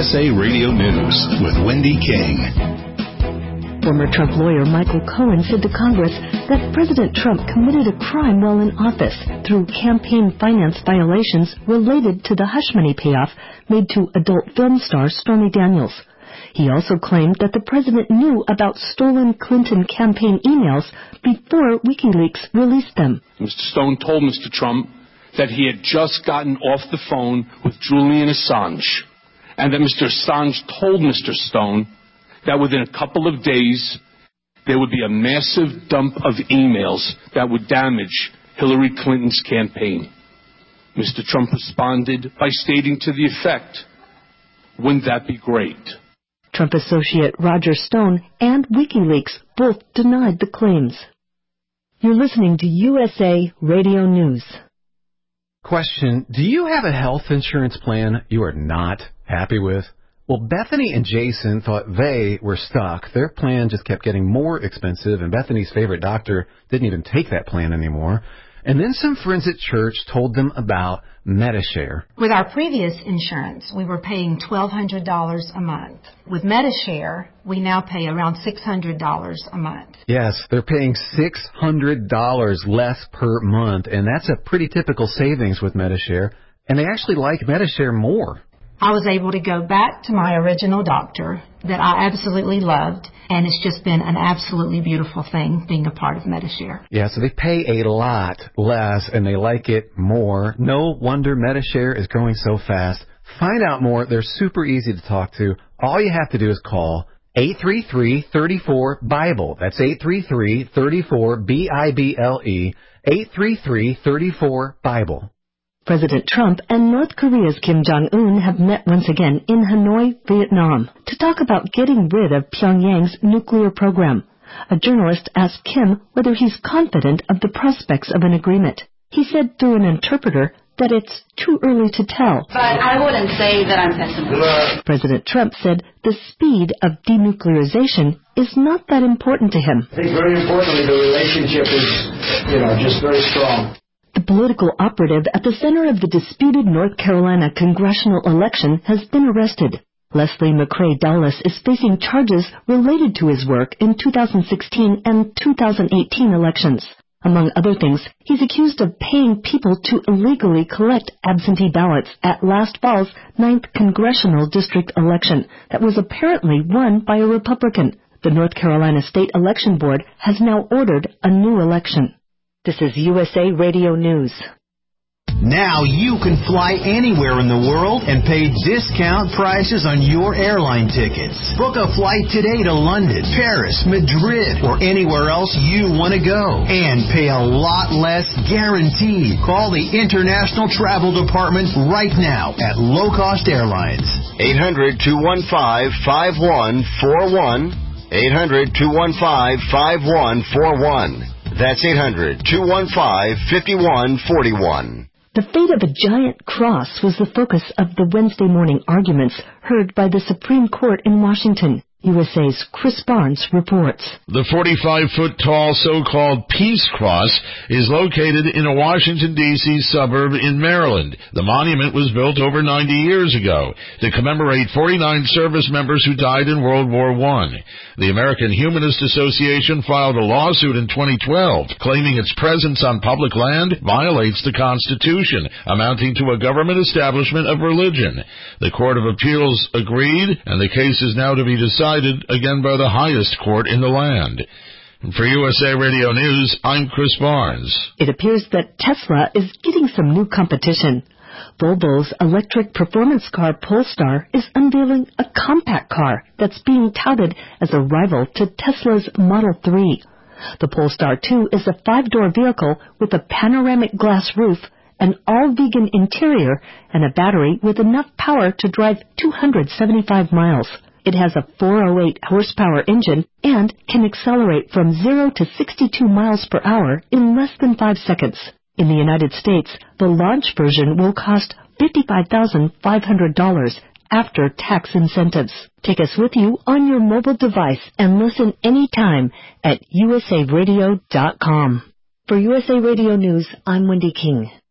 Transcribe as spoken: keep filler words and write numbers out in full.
S A Radio News with Wendy King. Former Trump lawyer Michael Cohen said to Congress that President Trump committed a crime while in office through campaign finance violations related to the hush money payoff made to adult film star Stormy Daniels. He also claimed that the president knew about stolen Clinton campaign emails before WikiLeaks released them. Mister Stone told Mister Trump that he had just gotten off the phone with Julian Assange, and that Mister Assange told Mister Stone that within a couple of days there would be a massive dump of emails that would damage Hillary Clinton's campaign. Mister Trump responded by stating to the effect, "Wouldn't that be great?" Trump associate Roger Stone and WikiLeaks both denied the claims. You're listening to U S A Radio News. Question, do you have a health insurance plan you are not happy with? Well, Bethany and Jason thought they were stuck. Their plan just kept getting more expensive, and Bethany's favorite doctor didn't even take that plan anymore. And then some friends at church told them about Medi-Share. With our previous insurance, we were paying twelve hundred dollars a month. With Medi-Share, we now pay around six hundred dollars a month. Yes, they're paying six hundred dollars less per month, and that's a pretty typical savings with Medi-Share. And they actually like Medi-Share more. I was able to go back to my original doctor that I absolutely loved, and it's just been an absolutely beautiful thing being a part of Medi-Share. Yeah, so they pay a lot less, and they like it more. No wonder Medi-Share is growing so fast. Find out more. They're super easy to talk to. All you have to do is call eight three three, three four, BIBLE. That's eight three three, three four, B I B L E, eight three three, three four, BIBLE. President Trump and North Korea's Kim Jong-un have met once again in Hanoi, Vietnam, to talk about getting rid of Pyongyang's nuclear program. A journalist asked Kim whether he's confident of the prospects of an agreement. He said through an interpreter that it's too early to tell. But I wouldn't say that I'm pessimistic. President Trump said the speed of denuclearization is not that important to him. I think very importantly the relationship is, you know, just very strong. The political operative at the center of the disputed North Carolina congressional election has been arrested. Leslie McCrae Dulles is facing charges related to his work in two thousand sixteen and two thousand eighteen elections. Among other things, he's accused of paying people to illegally collect absentee ballots at last fall's ninth congressional district election that was apparently won by a Republican. The North Carolina State Election Board has now ordered a new election. This is U S A Radio News. Now you can fly anywhere in the world and pay discount prices on your airline tickets. Book a flight today to London, Paris, Madrid, or anywhere else you want to go. And pay a lot less guaranteed. Call the International Travel Department right now at Low Cost Airlines. eight hundred, two one five, five one four one. eight hundred, two one five, five one four one. That's eight hundred, two one five, five one four one. The fate of a giant cross was the focus of the Wednesday morning arguments heard by the Supreme Court in Washington. U S A's Chris Barnes reports. The forty-five foot tall so-called Peace Cross is located in a Washington, D C suburb in Maryland. The monument was built over ninety years ago to commemorate forty-nine service members who died in World War One. The American Humanist Association filed a lawsuit in twenty twelve claiming its presence on public land violates the Constitution, amounting to a government establishment of religion. The Court of Appeals agreed, and the case is now to be decided again by the highest court in the land. For U S A Radio News, I'm Chris Barnes. It appears that Tesla is getting some new competition. Volvo's electric performance car Polestar is unveiling a compact car that's being touted as a rival to Tesla's Model three. The Polestar two is a five-door vehicle with a panoramic glass roof, an all-vegan interior, and a battery with enough power to drive two hundred seventy-five miles. It has a four oh eight horsepower engine and can accelerate from zero to sixty-two miles per hour in less than five seconds. In the United States, the launch version will cost fifty-five thousand five hundred dollars after tax incentives. Take us with you on your mobile device and listen anytime at U S A radio dot com. For U S A Radio News, I'm Wendy King.